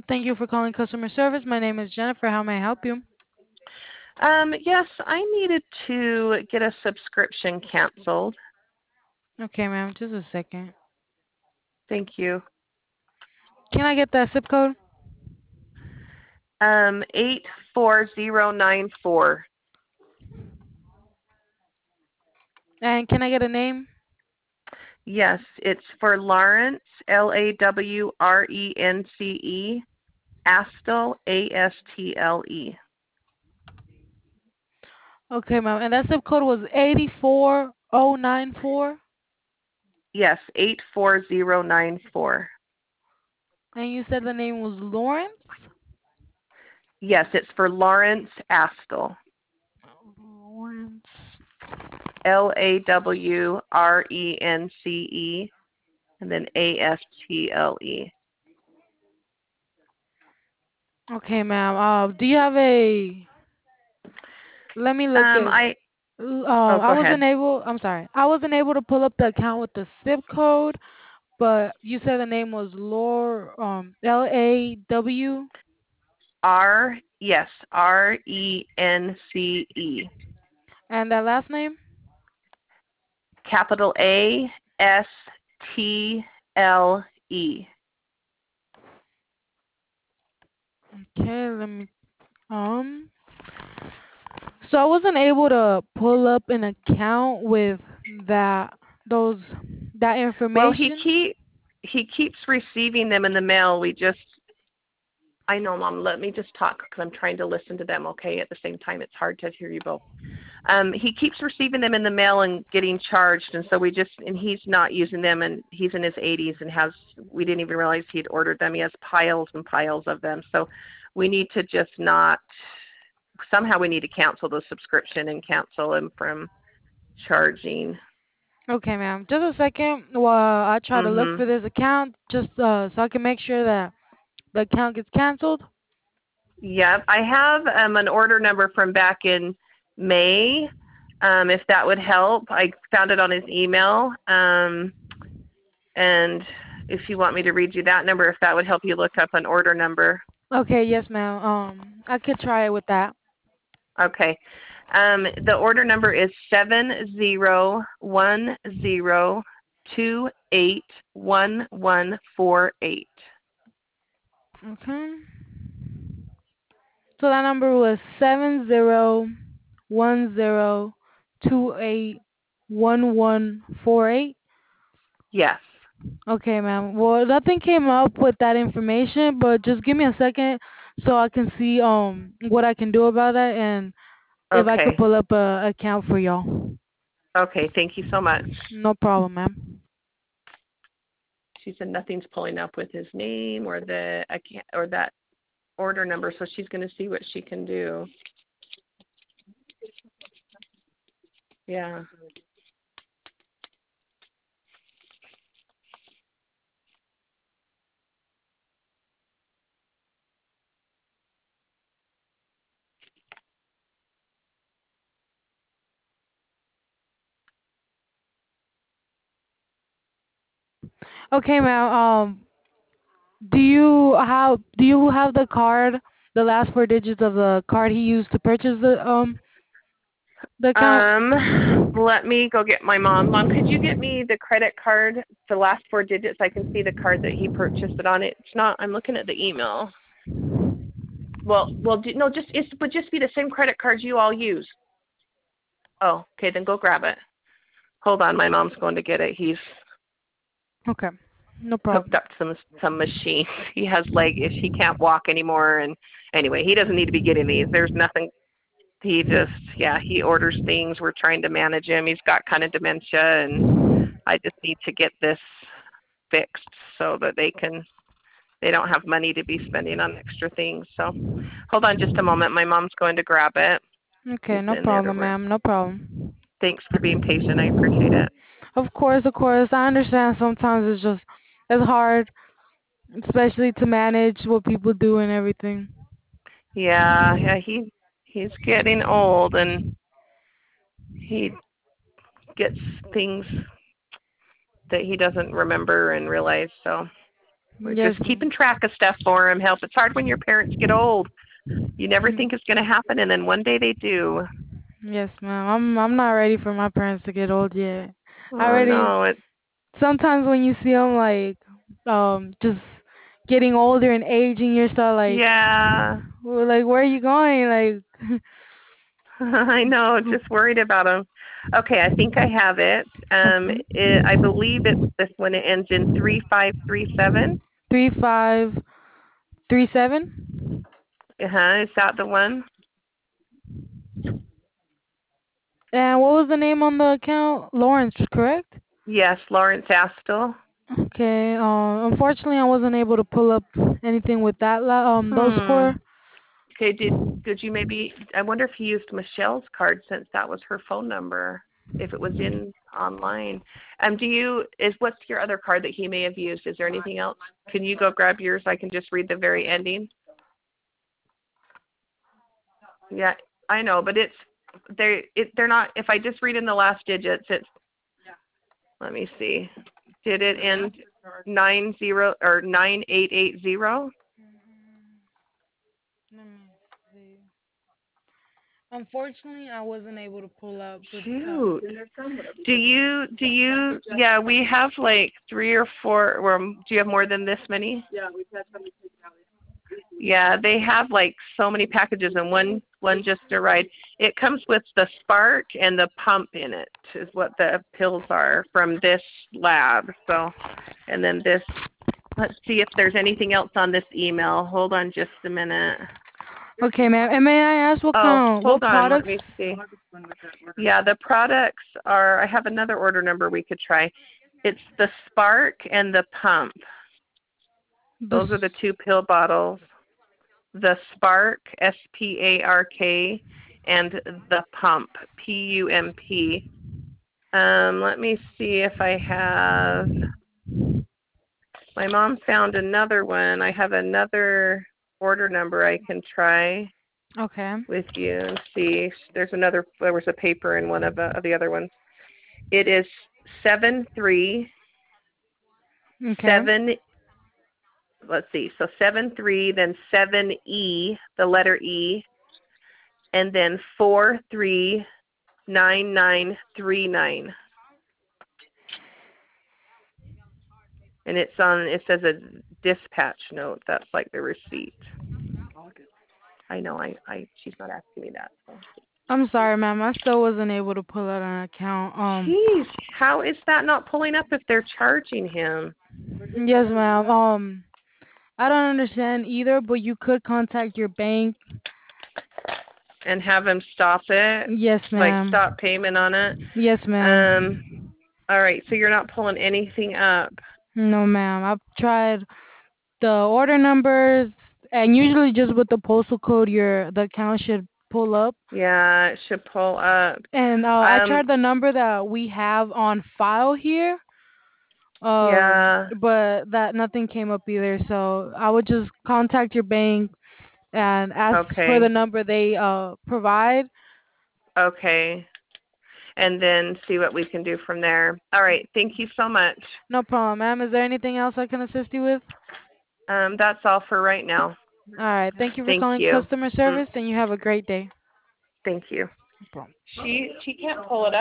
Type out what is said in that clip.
Thank you for calling customer service. My name is Jennifer. How may I help you? Yes, I needed to get a subscription canceled. Okay, ma'am. Just a second. Thank you. Can I get that zip code? 84094. And can I get a name? Yes, it's for Lawrence, Lawrence, Astle, Astle. Okay, ma'am. And that zip code was 84094. Yes, 84094. And you said the name was Lawrence? Yes, it's for Lawrence Astle. Lawrence. Lawrence, and then Astle. Okay, ma'am. Do you have a? Let me look at. I Oh, I go ahead. wasn't able. I'm sorry. I wasn't able to pull up the account with the zip code, but you said the name was Law. Yes, Rence. And that last name? Capital Astle. Okay, let me um so I wasn't able to pull up an account with that those that Well, information. he keeps receiving them in the mail. I know, Mom. Let me just talk because I'm trying to listen to them. Okay, at the same time, it's hard to hear you both. He keeps receiving them in the mail and getting charged, and so and he's not using them, and he's in his 80s and we didn't even realize he'd ordered them. He has piles and piles of them, so we need to just not, somehow we need to cancel the subscription and cancel him from charging. Okay, ma'am. Just a second while I try to look Mhm. for this account just so I can make sure that the account gets canceled. Yep, I have an order number from back in May. If that would help, I found it on his email. And if you want me to read you that number, if that would help you look up an order number. Okay, yes, ma'am. I could try it with that. Okay. The order number is 7010281148. Okay. So that number was 7010281148. Yes. Okay, ma'am. Well, nothing came up with that information, but just give me a second so I can see what I can do about that and if I could Okay. pull up a account for y'all. Okay. Thank you so much. No problem, ma'am. She said nothing's pulling up with his name or the account or that order number, so she's going to see what she can do. Yeah. Okay, ma'am. Do you have the card, the last four digits of the card he used to purchase the account? Let me go get my mom. Mom, could you get me the credit card, the last four digits? I can see the card that he purchased it on. It's not. I'm looking at the email. No, it would just be the same credit cards you all use. Oh, okay, then go grab it. Hold on, my mom's going to get it. He's Okay, no hooked problem. up to some machines. He has leg issues. He can't walk anymore, and anyway, he doesn't need to be getting these. There's nothing. He orders things. We're trying to manage him. He's got kind of dementia, and I just need to get this fixed so that they don't have money to be spending on extra things. So hold on just a moment. My mom's going to grab it. Okay, He's no in there to problem, work. ma'am. No problem. Thanks for being patient. I appreciate it. Of course, of course. I understand sometimes it's hard, especially to manage what people do and everything. Yeah, he's getting old and he gets things that he doesn't remember and realize. So We're just Yes. keeping track of stuff for him. Help. It's hard when your parents get old. You never Mm, think it's going to happen, and then one day they do. yes, ma'am. I'm not ready for my parents to get old yet. I Oh already no, sometimes when you see them like just getting older and aging, you're start like, yeah. well, like where are you going? Like, I know, just worried about him. Okay, I think I have it. okay, I believe it's this one. It ends in 3537. 3537. Is that the one? And what was the name on the account? Lawrence, correct? Yes, Lawrence Astle. Okay. Unfortunately, I wasn't able to pull up anything with that those Hmm. four. Okay, did you maybe? I wonder if he used Michelle's card since that was her phone number. If it was in online. What's your other card that he may have used? Is there anything else? Can you go grab yours? I can just read the very ending. Yeah, I know, but they're not. If I just read in the last digits, it's. Let me see. Did it end 9880? Let me see. Unfortunately, I wasn't able to pull up with. Shoot. Do you? Yeah, we have like three or four. Or do you have more than this many? Yeah, they have like so many packages, and one just arrived. It comes with the Spark and the pump in it, is what the pills are from this lab. So, and then this. Let's see if there's anything else on this email. Hold on just a minute. Okay, ma'am. And may I ask Oh, what hold on. Let me products? see. Yeah, the products are. I have another order number we could try. It's the Spark and the pump. Those are the This. two pill bottles. The Spark, SPARK, and the Pump, PUMP. Let me see if I have. My mom found another one. I have another order number I can try Okay. with you and see. There was a paper in one of the other ones. It is 737. Okay. Let's see. So 73, then 7E, the letter E, and then 439939. And it says a dispatch note. That's like the receipt. I know. She's not asking me that. So. I'm sorry, ma'am. I still wasn't able to pull out an account. Jeez, how is that not pulling up if they're charging him? Yes, ma'am. I don't understand either, but you could contact your bank. And have him stop it, Yes, like ma'am. stop payment on it. Yes, Um. ma'am. All right. So you're not pulling anything up. No, ma'am. I've tried the order numbers, and usually just with the postal code, the account should pull up. Yeah, it should pull up. And I Um. tried the number that we have on file here, Yeah. but that nothing came up either. So I would just contact your bank and ask for the Okay. number they provide. Okay. And then see what we can do from there. All right. Thank you so much. No problem, ma'am. Is there anything else I can assist you with? That's all for right now. All right. Thank you for Thank calling you. customer Mm, service, and you have a great day. thank you. No problem. She can't pull it up.